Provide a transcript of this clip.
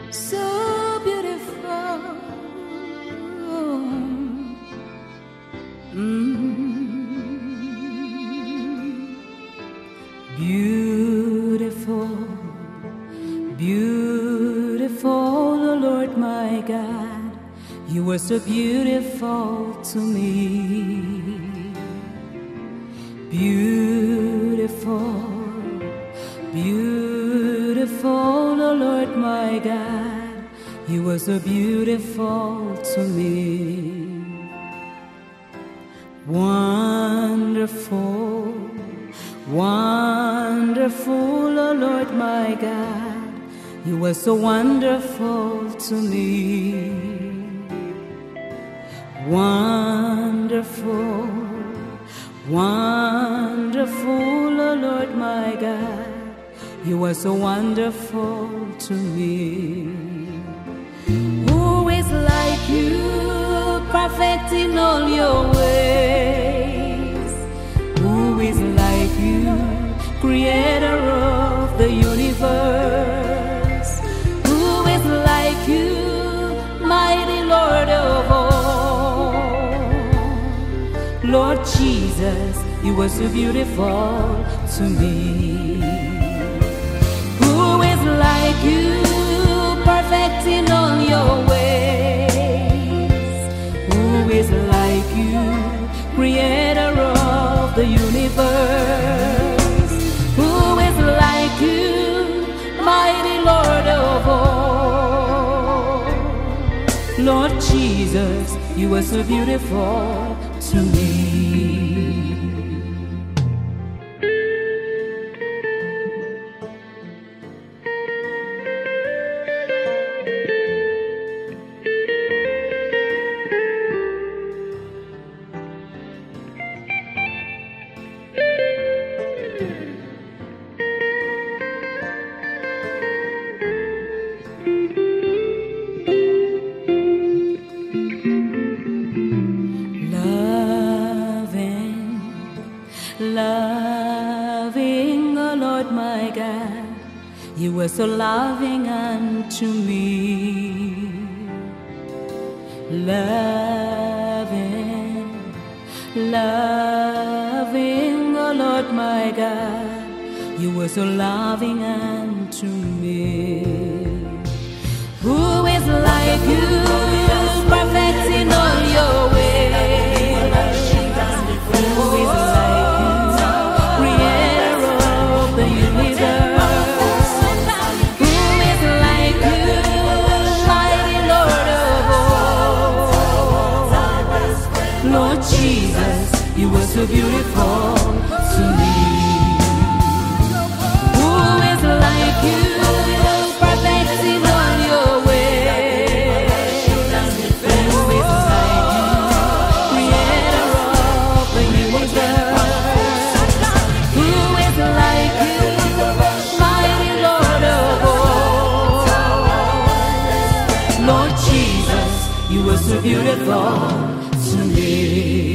so beautiful. Beautiful, beautiful, oh Lord my God, you were so beautiful to me. Beautiful, beautiful, oh Lord my God, you were so beautiful to me. Wonderful, wonderful, oh Lord my God, you were so wonderful to me. Wonderful, wonderful, oh Lord my God, you were so wonderful to me. Who is like you, perfect in all your ways? Who is like you, creator of the universe? Who is like you, mighty Lord of all? Lord Jesus, you were so beautiful to me. Who is like you, perfect in all your ways? Who is like you, creator of the universe? Who is like you, mighty Lord of all? Lord Jesus, you were so beautiful to me. Loving, oh Lord my God, you were so loving unto me. Loving, loving, oh Lord my God, you were so loving unto me. Who is like you, perfect in all your ways? Who is like you, creator of the universe? Who is like you, mighty Lord of all? Lord Jesus, you were so beautiful to me. Who is like you, perfect in all your ways? Who is like you, creator of the universe? Who is like you, mighty Lord of all? Lord Jesus, you were so beautiful to me.